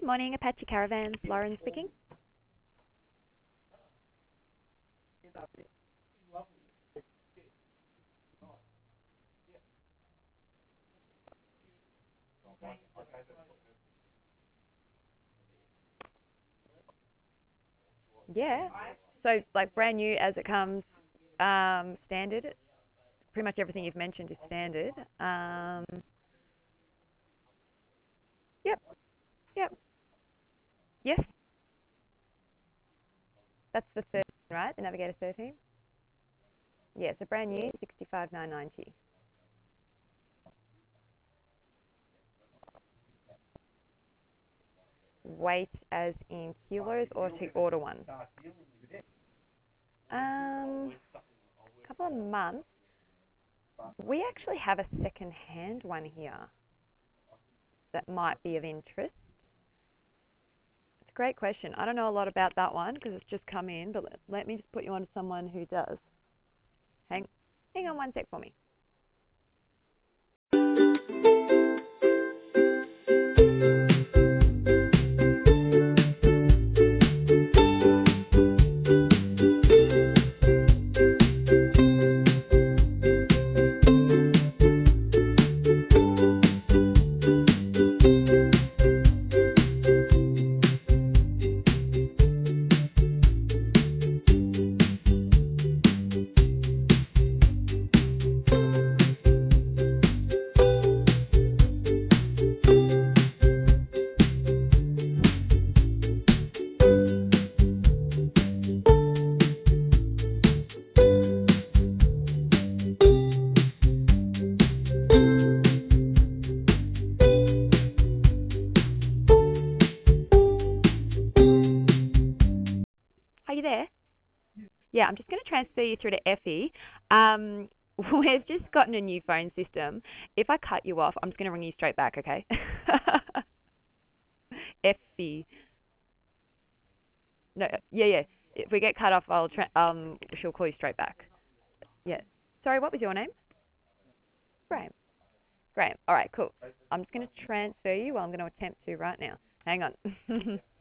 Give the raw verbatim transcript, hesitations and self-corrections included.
morning, Apache Caravans. Lauren speaking. Yeah. So, like brand new as it comes, um, standard. Pretty much everything you've mentioned is standard. Um, yep. Yep. Yes. That's the thirteen, right? The Navigator thirteen. Yeah. So brand new, sixty-five nine ninety. Weight as in kilos or to order one? Um, couple of months. We actually have a second-hand one here that might be of interest. It's a great question. I don't know a lot about that one because it's just come in, but let, let me just put you on to someone who does. Hang, hang on one sec for me. Are you there? Yeah, I'm just going to transfer you through to Effie. Um, we've just gotten a new phone system. If I cut you off, I'm just going to ring you straight back, okay? Effie. No, yeah, yeah. If we get cut off, I'll tra- um, she'll call you straight back. Yeah. Sorry, what was your name? Graham. Graham. All right, cool. I'm just going to transfer you. Well, I'm going to attempt to right now. Hang on.